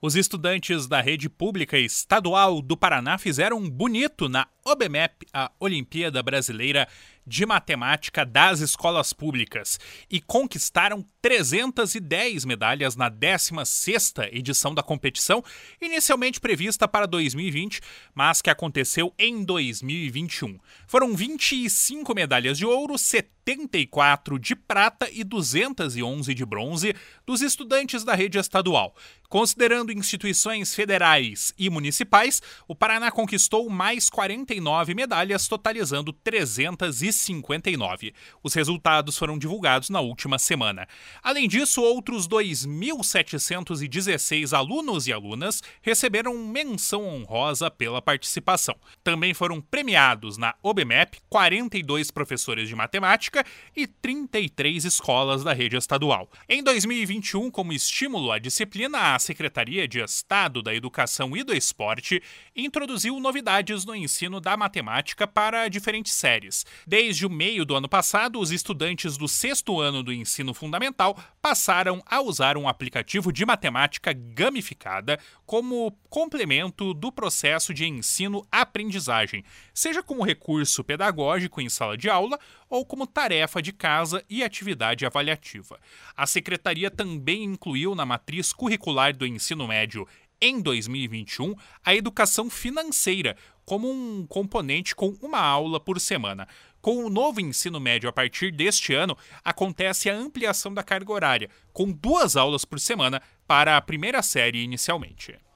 Os estudantes da rede pública estadual do Paraná fizeram bonito na OBMEP, a Olimpíada Brasileira de Matemática das Escolas Públicas, e conquistaram 310 medalhas na 16ª edição da competição, inicialmente prevista para 2020, mas que aconteceu em 2021. Foram 25 medalhas de ouro, 74 de prata e 211 de bronze dos estudantes da rede estadual. Considerando instituições federais e municipais, o Paraná conquistou mais 49 medalhas, totalizando 359. Os resultados foram divulgados na última semana. Além disso, outros 2.716 alunos e alunas receberam menção honrosa pela participação. Também foram premiados na OBMEP 42 professores de matemática e 33 escolas da rede estadual. Em 2021, como estímulo à disciplina, a Secretaria de Estado da Educação e do Esporte introduziu novidades no ensino da matemática para diferentes séries. Desde o meio do ano passado, os estudantes do 6º ano do ensino fundamental passaram a usar um aplicativo de matemática gamificada como complemento do processo de ensino-aprendizagem, seja como recurso pedagógico em sala de aula ou como tarefa de casa e atividade avaliativa. A Secretaria também incluiu na matriz curricular do ensino médio em 2021 a educação financeira como um componente com uma aula por semana. Com o novo ensino médio a partir deste ano, acontece a ampliação da carga horária, com 2 aulas por semana para a primeira série inicialmente.